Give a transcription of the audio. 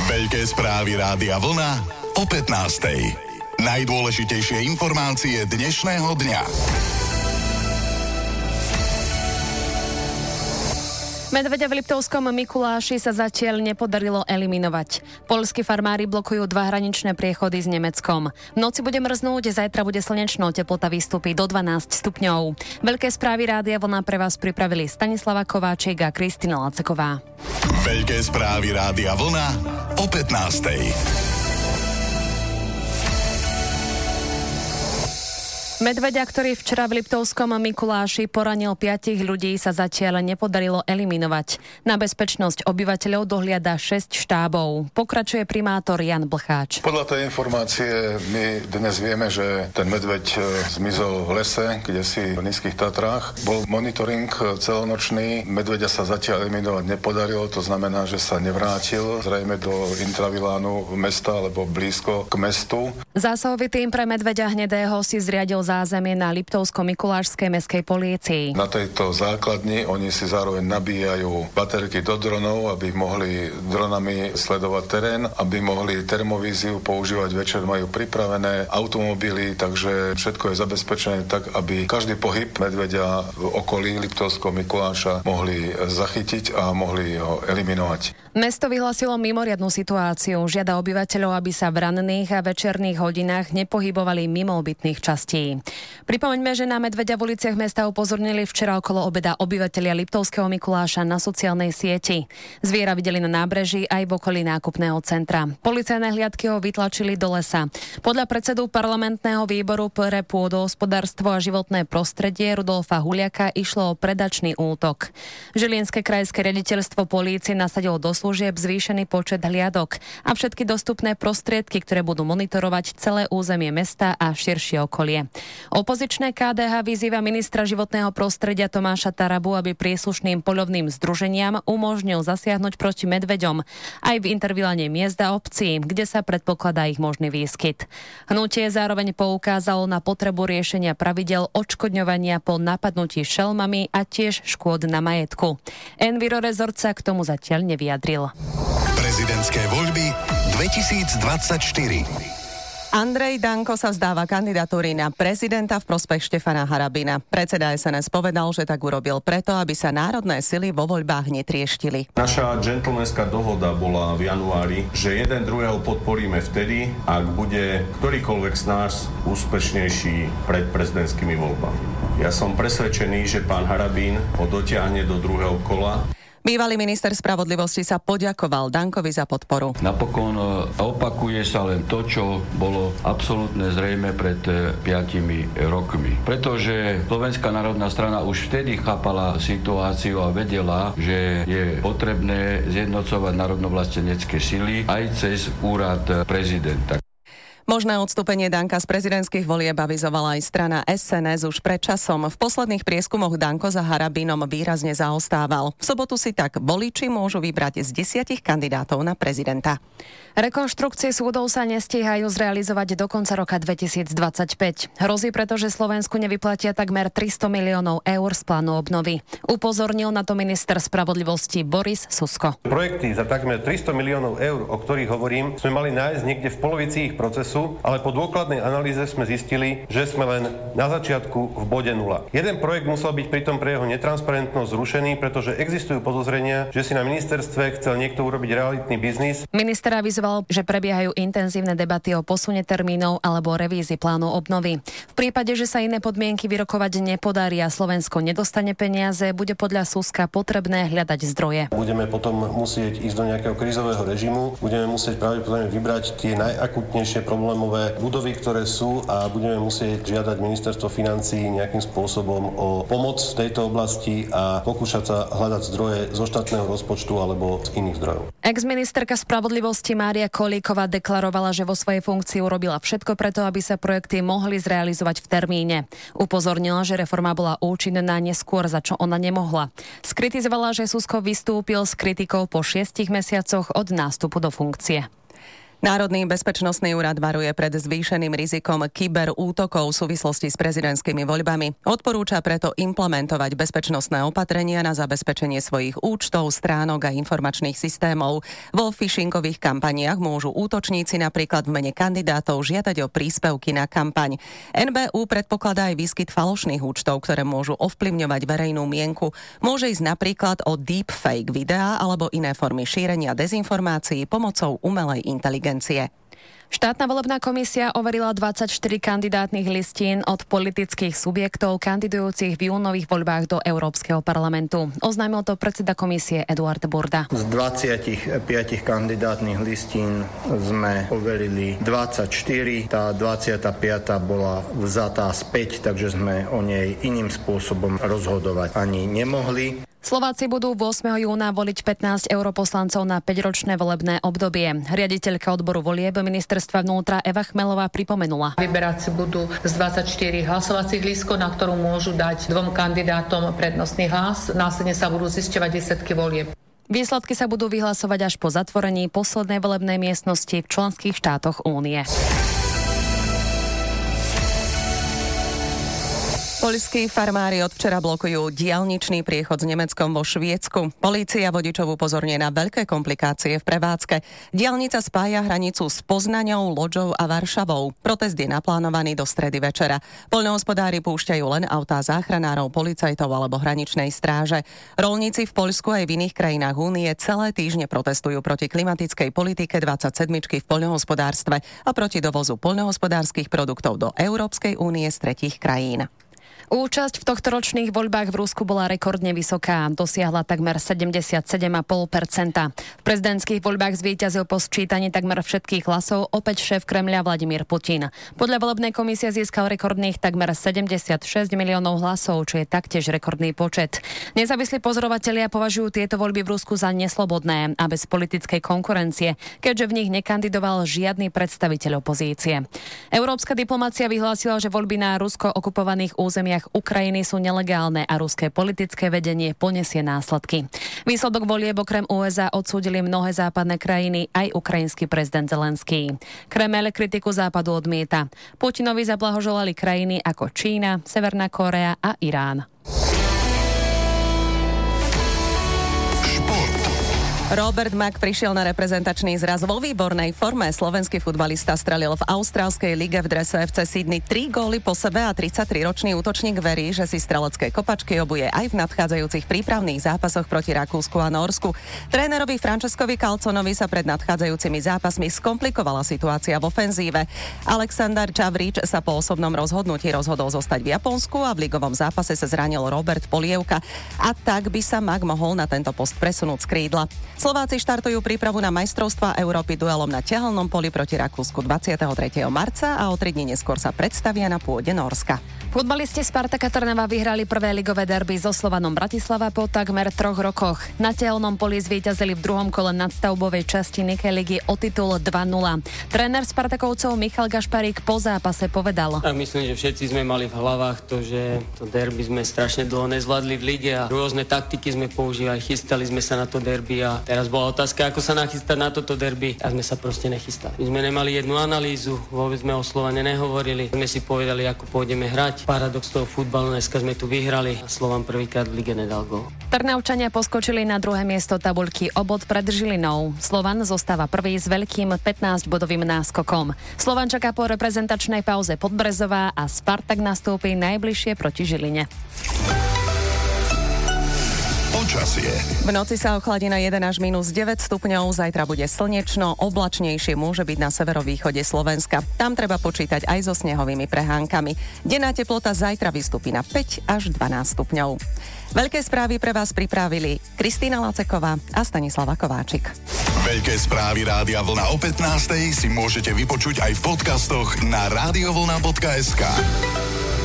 Veľké správy Rádia Vlna o 15:00. Najdôležitejšie informácie dnešného dňa. Medveďa v Liptovskom Mikuláši sa zatiaľ nepodarilo eliminovať. Poľskí farmári blokujú 2 hraničné priechody s Nemeckom. V noci bude mrznúť, zajtra bude slnečno, teplota vystúpi do 12 stupňov. Veľké správy Rádia Vlna pre vás pripravili Stanislava Kováčik a Kristina Laceková. Veľké správy Rádia Vlna o 15:00. Medveďa, ktorý včera v Liptovskom Mikuláši poranil 5 ľudí, sa zatiaľ nepodarilo eliminovať. Na bezpečnosť obyvateľov dohliada 6 štábov. Pokračuje primátor Jan Blcháč. Podľa tej informácie my dnes vieme, že ten medveď zmizol v lese, kdesi v Nízkych Tatrách. Bol monitoring celonočný, medveďa sa zatiaľ eliminovať nepodarilo, to znamená, že sa nevrátil zrejme do intravilánu mesta alebo blízko k mestu. Zásahový tím pre medveďa hnedého si zriadil zázemie na Liptovsko-Mikulášskej mestskej polícii. Na tejto základni oni si zároveň nabíjajú baterky do dronov, aby mohli dronami sledovať terén, aby mohli termovíziu používať, večer majú pripravené automobily, takže všetko je zabezpečené tak, aby každý pohyb medveďa v okolí Liptovského Mikuláša mohli zachytiť a mohli ho eliminovať. Mesto vyhlásilo mimoriadnu situáciu. Žiada obyvateľov, aby sa v ranných a večerných hodinách nepohybovali mimo obytných častí. Pripomeňme, že na medveďa v uliciach mesta upozornili včera okolo obeda obyvatelia Liptovského Mikuláša na sociálnej sieti. Zviera videli na nábreží aj v okolí nákupného centra. Policajné hliadky ho vytlačili do lesa. Podľa predsedu parlamentného výboru pre pôdohospodárstvo a životné prostredie Rudolfa Huliaka išlo o predačný útok. Žilinské krajské riaditeľstvo polície nasadilo do služieb zvýšený počet hliadok a všetky dostupné prostriedky, ktoré budú monitorovať celé územie mesta a širšie okolie. Opozičné KDH vyzýva ministra životného prostredia Tomáša Tarabu, aby príslušným poľovným združeniam umožnil zasiahnuť proti medveďom aj v interviláne miest a obcí, kde sa predpokladá ich možný výskyt. Hnutie zároveň poukázalo na potrebu riešenia pravidel odškodňovania po napadnutí šelmami a tiež škôd na majetku. Enviro Resort sa k tomu zatiaľ nevyjadril. Prezidentské voľby 2024. Andrej Danko sa vzdáva kandidatúry na prezidenta v prospech Štefana Harabina. Predseda SNS povedal, že tak urobil preto, aby sa národné sily vo voľbách netrieštili. Naša džentlmenská dohoda bola v januári, že jeden druhého podporíme vtedy, ak bude ktorýkoľvek z nás úspešnejší pred prezidentskými voľbami. Ja som presvedčený, že pán Harabín ho dotiahne do druhého kola. Bývalý minister spravodlivosti sa poďakoval Dankovi za podporu. Napokon opakuje sa len to, čo bolo absolútne zrejme pred 5 rokmi. Pretože Slovenská národná strana už vtedy chápala situáciu a vedela, že je potrebné zjednocovať národnovlastenecké sily aj cez úrad prezidenta. Možné odstúpenie Danka z prezidentských volieb avizovala aj strana SNS už pred časom. V posledných prieskumoch Danko za Harabínom výrazne zaostával. V sobotu si tak voliči môžu vybrať z 10 kandidátov na prezidenta. Rekonštrukcie súdov sa nestíhajú zrealizovať do konca roka 2025. Hrozí, pretože Slovensku nevyplatia takmer 300 miliónov eur z plánu obnovy. Upozornil na to minister spravodlivosti Boris Susko. Projekty za takmer 300 miliónov eur, o ktorých hovorím, sme mali nájsť niekde v polovici ich procesu, ale po dôkladnej analýze sme zistili, že sme len na začiatku v bode 0. Jeden projekt musel byť pritom pre jeho netransparentnosť zrušený, pretože existujú podozrenia, že si na ministerstve chcel niekto urobiť realitný biznis. Minister avizoval, že prebiehajú intenzívne debaty o posune termínov alebo revízii plánu obnovy. V prípade, že sa iné podmienky vyrokovať nepodarí a Slovensko nedostane peniaze, bude podľa Suska potrebné hľadať zdroje. Budeme potom musieť ísť do nejakého krízového režimu, budeme musieť pravdepodobne vybrať tie najakútnejšie problémové budovy, ktoré sú, a budeme musieť žiadať ministerstvo financií nejakým spôsobom o pomoc v tejto oblasti a pokúšať sa hľadať zdroje zo štátneho rozpočtu alebo z iných zdrojov. Ex-ministerka spravodlivosti Mária Kolíková deklarovala, že vo svojej funkcii urobila všetko preto, aby sa projekty mohli zrealizovať v termíne. Upozornila, že reforma bola účinná neskôr, za čo ona nemohla. Skritizovala, že Susko vystúpil s kritikou po 6 mesiacoch od nástupu do funkcie. Národný bezpečnostný úrad varuje pred zvýšeným rizikom kyberútokov v súvislosti s prezidentskými voľbami. Odporúča preto implementovať bezpečnostné opatrenia na zabezpečenie svojich účtov, stránok a informačných systémov. Vo phishingových kampaniách môžu útočníci napríklad v mene kandidátov žiadať o príspevky na kampaň. NBÚ predpokladá aj výskyt falošných účtov, ktoré môžu ovplyvňovať verejnú mienku. Môže ísť napríklad o deepfake videá alebo iné formy šírenia dezinformácií pomocou umelej inteligencie. Štátna volebná komisia overila 24 kandidátnych listín od politických subjektov kandidujúcich v júnových voľbách do Európskeho parlamentu. Oznámil to predseda komisie Eduard Burda. Z 25 kandidátnych listín sme overili 24. Tá 25. bola vzatá späť, takže sme o nej iným spôsobom rozhodovať ani nemohli. Slováci budú 8. júna voliť 15 europoslancov na 5-ročné volebné obdobie. Riaditeľka odboru volieb ministerstva vnútra Eva Chmelová pripomenula. Vyberať si budú z 24 hlasovacích lístkov, na ktorú môžu dať 2 kandidátom prednostný hlas. Následne sa budú zisťovať výsledky volieb. Výsledky sa budú vyhlasovať až po zatvorení poslednej volebnej miestnosti v členských štátoch Únie. Poľskí farmári od včera blokujú diaľničný priechod s Nemeckom vo Švédsku. Polícia vodičov upozorňuje na veľké komplikácie v prevádzke. Diaľnica spája hranicu s Poznaňou, Lodžou a Varšavou. Protest je naplánovaný do stredy večera. Poľnohospodári púšťajú len autá záchranárov, policajtov alebo hraničnej stráže. Roľníci v Poľsku aj v iných krajinách Únie celé týždne protestujú proti klimatickej politike 27 v poľnohospodárstve a proti dovozu poľnohospodárskych produktov do Európskej únie z tretích krajín. Účasť v tohtoročných voľbách v Rusku bola rekordne vysoká. Dosiahla takmer 77,5%. V prezidentských voľbách zvíťazil po sčítaní takmer všetkých hlasov opäť šéf Kremľa Vladimír Putin. Podľa volebnej komisie získal rekordných takmer 76 miliónov hlasov, čo je taktiež rekordný počet. Nezávislí pozorovatelia považujú tieto voľby v Rusku za neslobodné a bez politickej konkurencie, keďže v nich nekandidoval žiadny predstaviteľ opozície. Európska diplomácia vyhlásila, že voľby na rusko okupovaných územiach Ukrajiny sú nelegálne a ruské politické vedenie poniesie následky. Výsledok volieb okrem USA odsúdili mnohé západné krajiny, aj ukrajinský prezident Zelenský. Kremeľ kritiku západu odmieta. Putinovi zablahoželali krajiny ako Čína, Severná Kórea a Irán. Robert Mak prišiel na reprezentačný zraz vo výbornej forme. Slovenský futbalista strelil v austrálskej lige v drese FC Sydney 3 góly po sebe a 33-ročný útočník verí, že si strelecké kopačky obuje aj v nadchádzajúcich prípravných zápasoch proti Rakúsku a Nórsku. Trénerovi Francescovi Calzonovi sa pred nadchádzajúcimi zápasmi skomplikovala situácia v ofenzíve. Alexander Čavrič sa po osobnom rozhodnutí rozhodol zostať v Japonsku a v ligovom zápase sa zranil Robert Polievka a tak by sa Mak mohol na tento post presunúť z krídla. Slováci štartujú prípravu na majstrovstvá Európy duelom na ťahalnom poli proti Rakúsku 23. marca a o 3 dní neskôr sa predstavia na pôde Nórska. Futbalisti Spartaka Trnava vyhrali prvé ligové derby so Slovanom Bratislava po takmer 3 rokoch. Na ťahalnom poli zvíťazili v druhom kole nadstavbovej časti Nike ligy o titul 2-0. Tréner Spartakovcov Michal Gašparík po zápase povedal: Tak myslím, že všetci sme mali v hlavách to, že to derby sme strašne dlho nezvládli v lige a rôzne taktiky sme používali, chystali sme sa na to derby a teraz bola otázka, ako sa nachystať na toto derby a sme sa proste nechystali. My sme nemali jednu analýzu, vôbec sme o Slovane nehovorili, sme si povedali, ako pôjdeme hrať. Paradox toho futbalu, dneska sme tu vyhrali a Slovan prvýkrát v lige nedal gól. Trnavčania poskočili na druhé miesto tabuľky o bod pred Žilinou. Slovan zostáva prvý s veľkým 15-bodovým náskokom. Slovan čaká po reprezentačnej pauze Podbrezová a Spartak nastúpi najbližšie proti Žiline. Počasie. V noci sa ochladí na 1 až -9 stupňov, zajtra bude slnečno, oblačnejšie môže byť na severovýchode Slovenska. Tam treba počítať aj so snehovými prehánkami. Denná teplota zajtra vystúpi na 5 až 12 stupňov. Veľké správy pre vás pripravili Kristýna Laceková a Stanislava Kováčik. Veľké správy Rádia Vlna o 15:00 si môžete vypočuť aj v podcastoch na radiovlna.sk.